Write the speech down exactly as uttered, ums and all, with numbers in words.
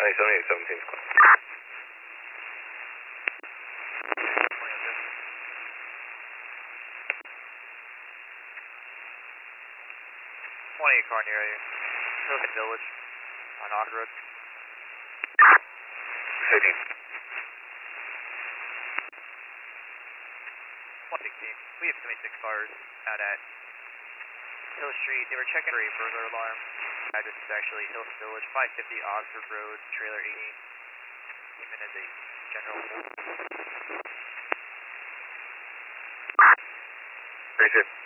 seventy-eight seventeen. twenty car near you. Hillside Village on Oxford Road. fifteen. one sixteen. We have seventy-six cars out at Hill Street. They were checking for a burglar alarm. Uh, this is actually Hillside Village, five fifty Oxford Road, trailer eighteen. Came in as a general. Appreciate it.